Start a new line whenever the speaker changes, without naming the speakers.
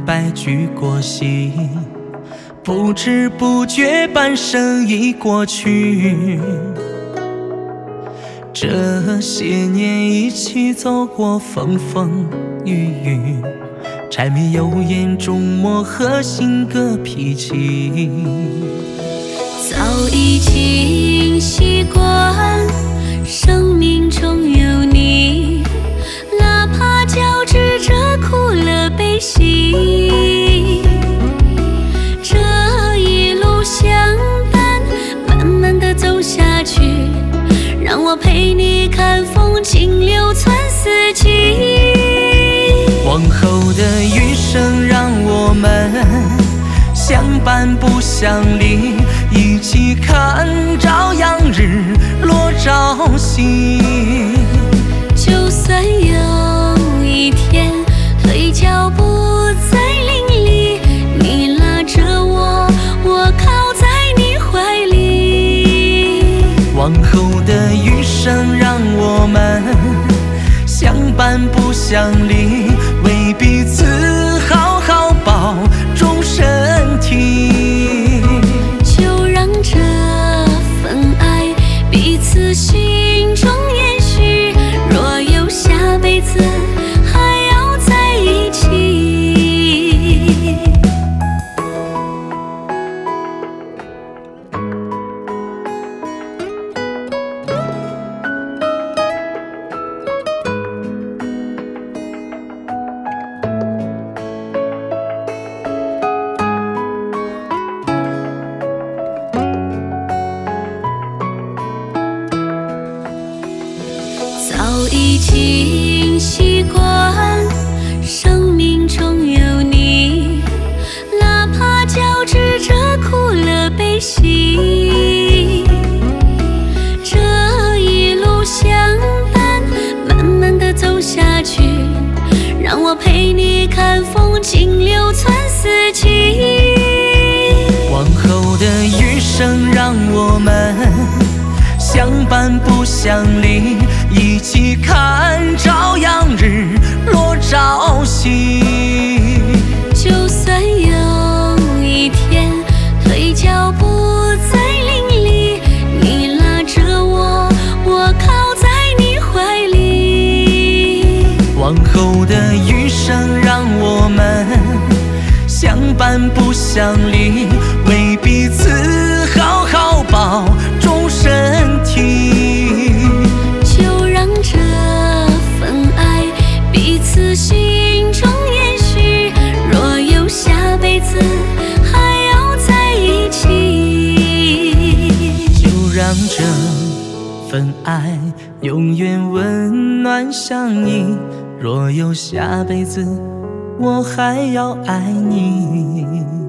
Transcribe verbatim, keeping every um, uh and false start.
白驹过隙，不知不觉半生已过去。这些年一起走过风风雨雨，柴米油盐中磨合性格脾气。
早已经习惯生命中有你，哪怕交织着苦乐悲喜。这一路相伴，慢慢地走下去，让我陪你看风景流窜四季。
往后的余生，让我们相伴不相离，一起看朝阳日落朝夕。
就算有一天腿脚不再伶俐，你拉着我，我靠在你怀里。
往后的余生，让我们相伴不相离，为彼此好好保重身体。
就让这份爱彼此心中延续，若有下辈子还要在一起。早已经习惯生命中有你，哪怕交织着苦乐悲喜。这一路相伴，慢慢地走下去，让我陪你看风景流窜四季。
往后的余生，让我们相伴不相离，一起看朝阳日落朝夕。
就算有一天腿脚不再伶俐，你拉着我，我靠在你怀里。
往后的余生，让我们相伴不相离，为彼此好好保重身体。
就让这份爱彼此心中延续，若有下辈子还要在一起。
就让这份爱永远温暖相依，若有下辈子，我还要爱你。